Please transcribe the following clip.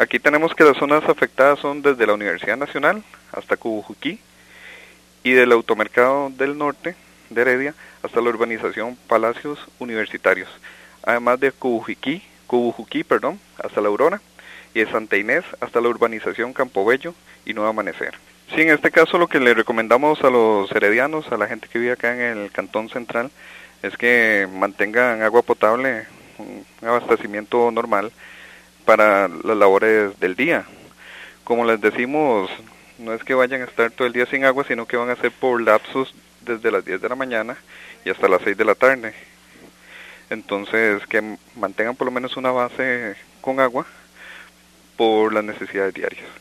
Aquí tenemos que las zonas afectadas son desde la Universidad Nacional hasta Cubujuquí y del Automercado del Norte de Heredia hasta la urbanización Palacios Universitarios, además de Cubujuquí, hasta La Aurora y de Santa Inés hasta la urbanización Campobello y Nuevo Amanecer. Sí, en este caso lo que le recomendamos a los heredianos, a la gente que vive acá en el Cantón Central, es que mantengan agua potable, un abastecimiento normal para las labores del día. Como les decimos, no es que vayan a estar todo el día sin agua, sino que van a ser por lapsos desde las 10 de la mañana y hasta las 6 de la tarde. Entonces, que mantengan por lo menos una base con agua por las necesidades diarias.